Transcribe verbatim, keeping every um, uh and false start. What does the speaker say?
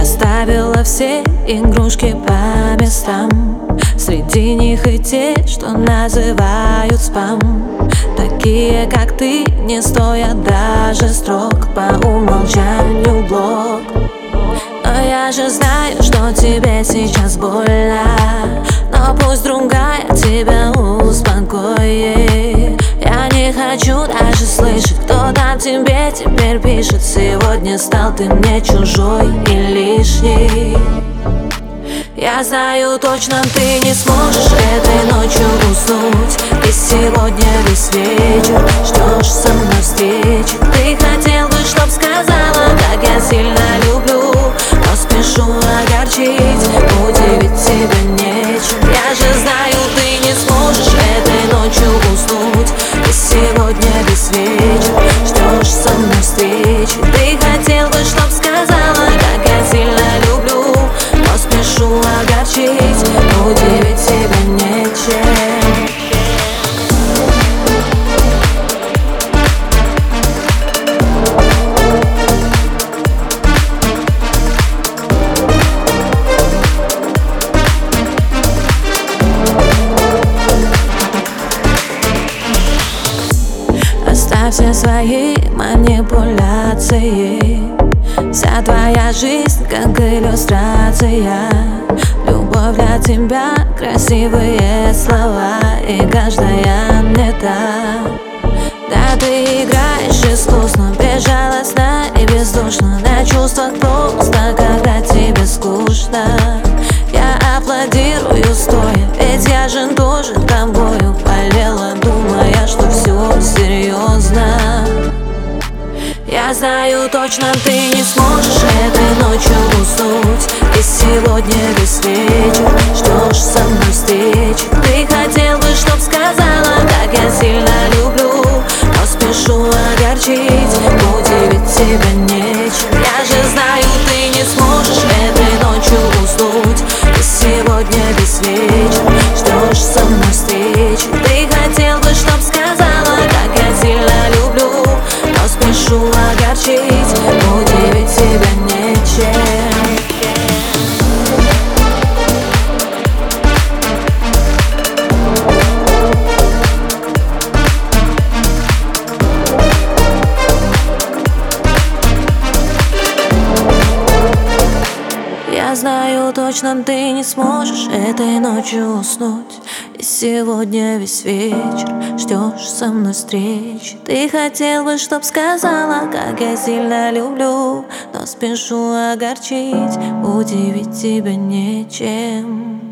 расставила все игрушки по местам. Среди них и те, что называют спам. Такие, как ты, не стоят даже строк, по умолчанию блок. Но я же знаю, что тебе сейчас больно, но пусть другая тебя успокоит. Я не хочу даже слышать, кто там тебе теперь пишет. Сегодня стал ты мне чужой и лишний. Я знаю точно, ты не сможешь этой ночью уснуть. И сегодня весь вечер ждешь со мной встречи. Ты хотел бы, чтоб сказала, как я сильно люблю, но спешу огорчить, удивить тебя нечем. Я же знаю, ты не сможешь этой ночью уснуть. И сегодня весь вечер ждешь со мной встречи. Ты хотел бы, чтоб сказала, как я сильно люблю, но спешу огорчить, удивить тебя нечем. Оставь все свои манипуляции. Вся твоя жизнь как иллюстрация. Любовь для тебя, красивые слова, и каждая не та. Да, ты играешь искусно, безжалостно и бездушно, на чувствах просто, когда тебе скучно. Я аплодирую стоя, ведь я же тоже тобою болела, думая, что все серьезно. Я знаю точно, ты не сможешь этой ночью уснуть. И сегодня весь вечер ждешь со мной встречи. Ты хотел бы, чтоб сказала, как я сильно люблю, но спешу огорчить, удивить тебя нечем. Я же знаю, ты не сможешь этой ночью уснуть. И сегодня весь вечер ждешь со мной встречи. Ты хотел бы, чтоб сказала, как я сильно люблю, но спешу огорчить, удивить тебя нечем. Я знаю точно, ты не сможешь этой ночью уснуть. И сегодня весь вечер ждешь со мной встречи. Ты хотел бы, чтоб сказала, как я сильно люблю, но спешу огорчить, удивить тебя нечем.